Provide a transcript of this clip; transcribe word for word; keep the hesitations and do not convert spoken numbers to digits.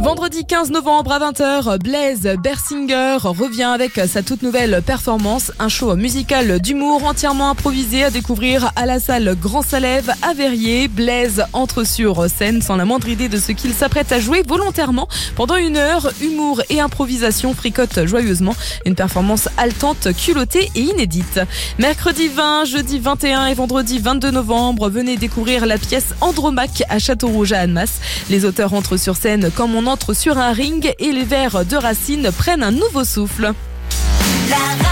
Vendredi quinze novembre à vingt heures, Blaise Bersinger revient avec sa toute nouvelle performance, un show musical d'humour entièrement improvisé à découvrir à la salle Grand Salève à Verrier. Blaise entre sur scène sans la moindre idée de ce qu'il s'apprête à jouer volontairement. Pendant une heure, humour et improvisation fricotent joyeusement. Une performance haletante, culottée et inédite. Mercredi vingt, jeudi vingt et un et vendredi vingt-deux novembre, venez découvrir la pièce Andromaque à Châteaurouge à Annemasse. Les auteurs entrent sur scène comme on entre sur un ring et les vers de Racine prennent un nouveau souffle. La